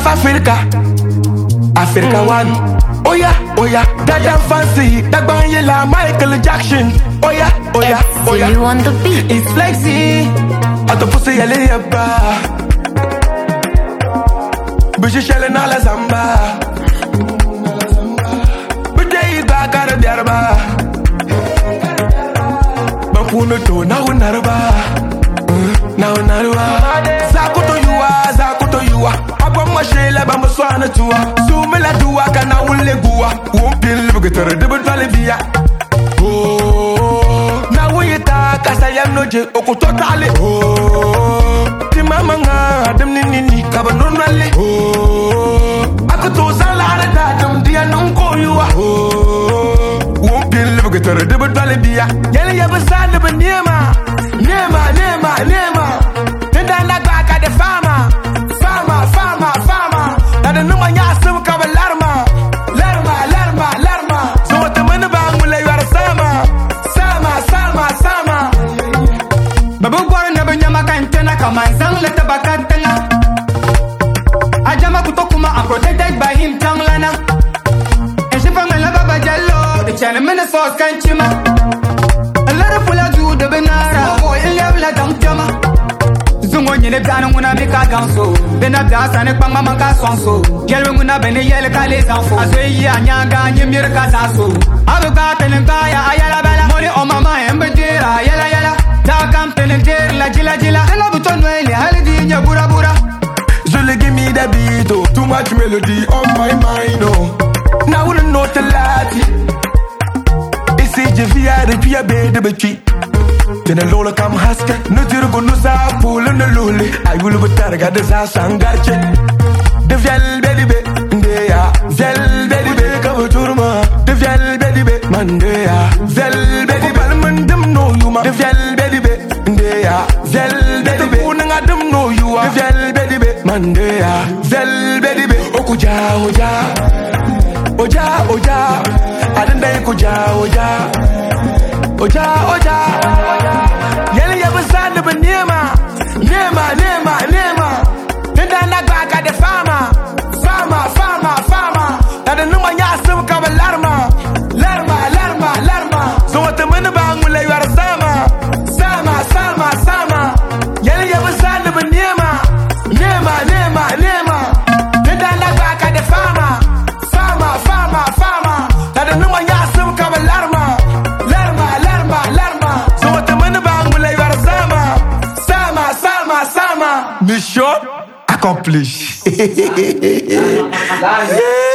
of Africa. Africa one. Oh yeah, that damn fancy. That banyela Michael Jackson. Oh yeah, you on the beat. It's flexy. At the pussy yale yaba. Bishi shelle na la zamba. Bide iba kara diarba. Bampuno to na unarba. Na unarba. Zakuto yuwa. Abwa shela bamba swana tuwa. Sumela duwa kana ule guwa. Wumpil bugetere debut vale via. Oh, na wita kasa yam noje okutotale. Oh, ti mama nga dem nini kaba nonale. Oh, akuto salare da dem dia nonko yuwa. Oh, wumpil bugetere debut vale via. Yele yabasa de nema. Tenda na baka de fama. The number yasum kaba larma. So what the money bang will you are sama. Babu bora na banyama kantena kama zang leta bakatena. Ajama kutokuma I'm protected by him tanglana. And she from la baba jallo. The channel minutes for kanchima. A lot of full of do the benara. Oh, you love la dam jama. Nyine dana muna mika ganso bena dasa ne panga manka sonso yelwe muna bene yele kale zanfo azoyi anyanga nyimir kazaso abuka tenengaya ayala bala moni o mama embedira yala ta kam tenengir la jila ela butonwe le halidi nya bura Zule give me the beat, oh. Too much melody on my mind, oh. Now we don't know the lati. It's a via the pia bed bechi. Then a lola come haska, no tirugo no sa pool and a luli. I will be targa de sa sangarche. The vel baby, ndea, vel baby, come turma. The vel baby, mandea, vel baby, balmandum no yuma. The vel baby, ndea, vel baby, unangadum no you are. The vel baby, mandea, vel baby, okuja, oja, I don't think oja. Yele yabasanda ba nema. Tenda na baka de fama. Na the number yasum kaba larma. So what the money bang will you are sama. Yele yabasanda ba nema. Tenda na baka de fama. Na the number yasum kaba larma. Mission accomplished.